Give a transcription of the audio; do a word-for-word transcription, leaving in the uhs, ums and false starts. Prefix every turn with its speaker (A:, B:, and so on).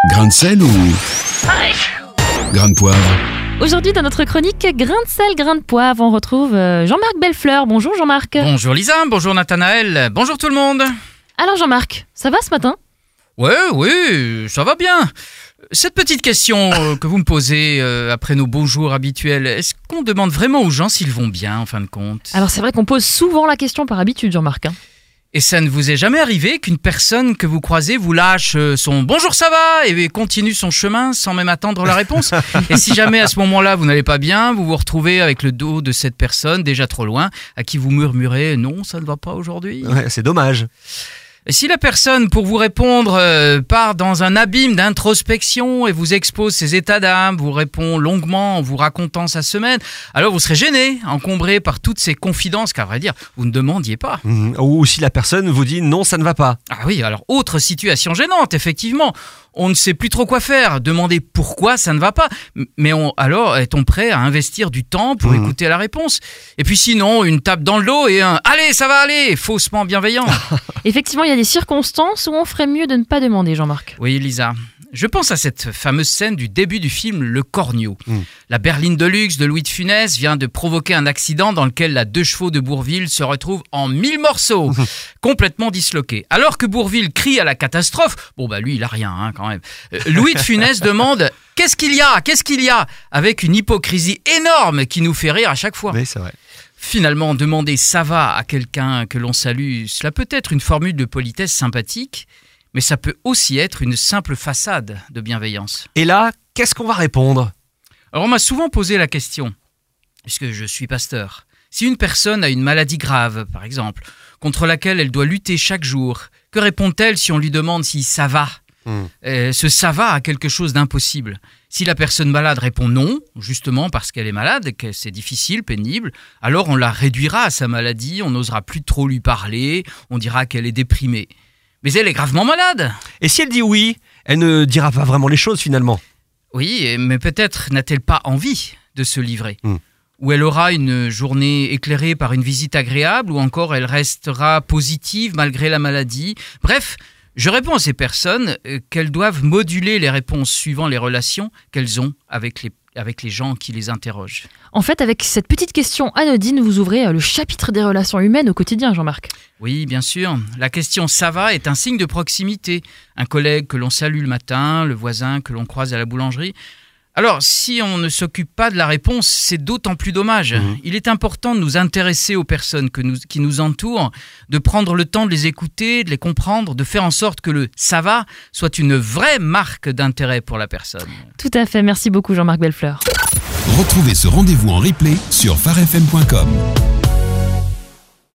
A: Grain de sel ou grain de poivre?
B: Aujourd'hui, dans notre chronique Grain de sel, grain de poivre, on retrouve euh, Jean-Marc Bellefleur. Bonjour Jean-Marc.
C: Bonjour Lisa, bonjour Nathanaël, bonjour tout le monde.
B: Alors Jean-Marc, ça va ce matin?
C: Ouais, oui, ça va bien. Cette petite question euh, que vous me posez euh, après nos beaux jours habituels, est-ce qu'on demande vraiment aux gens s'ils vont bien en fin de compte?
B: Alors c'est vrai qu'on pose souvent la question par habitude Jean-Marc. Hein.
C: Et ça ne vous est jamais arrivé qu'une personne que vous croisez vous lâche son « bonjour, ça va » et continue son chemin sans même attendre la réponse? Et si jamais à ce moment-là vous n'allez pas bien, vous vous retrouvez avec le dos de cette personne déjà trop loin à qui vous murmurez « non, ça ne va pas aujourd'hui ».
D: Ouais, c'est dommage.
C: Et si la personne, pour vous répondre, euh, part dans un abîme d'introspection et vous expose ses états d'âme, vous répond longuement en vous racontant sa semaine, alors vous serez gêné, encombré par toutes ces confidences qu'à vrai dire, vous ne demandiez pas.
D: Mmh. Ou si la personne vous dit non, ça ne va pas.
C: Ah oui, alors autre situation gênante, effectivement. On ne sait plus trop quoi faire, demander pourquoi ça ne va pas. Mais on, alors, est-on prêt à investir du temps pour mmh. écouter la réponse? Et puis sinon, une tape dans le dos et un « allez, ça va aller !» faussement bienveillant.
B: Effectivement, il y a des circonstances où on ferait mieux de ne pas demander, Jean-Marc.
C: Oui, Lisa. Je pense à cette fameuse scène du début du film Le Cornio. Mmh. La berline de luxe de Louis de Funès vient de provoquer un accident dans lequel la deux chevaux de Bourvil se retrouve en mille morceaux, mmh. complètement disloquée. Alors que Bourvil crie à la catastrophe, bon bah lui il a rien hein, quand même. Euh, Louis de Funès demande « Qu'est-ce qu'il y a ? Qu'est-ce qu'il y a ?» avec une hypocrisie énorme qui nous fait rire à chaque fois.
D: Oui, c'est vrai.
C: Finalement, demander « ça va » à quelqu'un que l'on salue, cela peut être une formule de politesse sympathique, mais ça peut aussi être une simple façade de bienveillance.
D: Et là, qu'est-ce qu'on va répondre?
C: Alors on m'a souvent posé la question, puisque je suis pasteur. Si une personne a une maladie grave, par exemple, contre laquelle elle doit lutter chaque jour, que répond-elle si on lui demande si ça va? mmh. euh, Ce ça va a quelque chose d'impossible. Si la personne malade répond non, justement parce qu'elle est malade, que c'est difficile, pénible, alors on la réduira à sa maladie, on n'osera plus trop lui parler, on dira qu'elle est déprimée. Mais elle est gravement malade.
D: Et si elle dit oui, elle ne dira pas vraiment les choses finalement.
C: Oui, mais peut-être n'a-t-elle pas envie de se livrer. Mmh. Ou elle aura une journée éclairée par une visite agréable, ou encore elle restera positive malgré la maladie. Bref, je réponds à ces personnes qu'elles doivent moduler les réponses suivant les relations qu'elles ont avec les avec les gens qui les interrogent.
B: En fait, avec cette petite question anodine, vous ouvrez le chapitre des relations humaines au quotidien, Jean-Marc.
C: Oui, bien sûr. La question « ça va » est un signe de proximité. Un collègue que l'on salue le matin, le voisin que l'on croise à la boulangerie. Alors, si on ne s'occupe pas de la réponse, c'est d'autant plus dommage. Mmh. Il est important de nous intéresser aux personnes que nous, qui nous entourent, de prendre le temps de les écouter, de les comprendre, de faire en sorte que le « ça va » soit une vraie marque d'intérêt pour la personne.
B: Tout à fait. Merci beaucoup Jean-Marc Bellefleur.
A: Retrouvez ce rendez-vous en replay sur phare f m point com.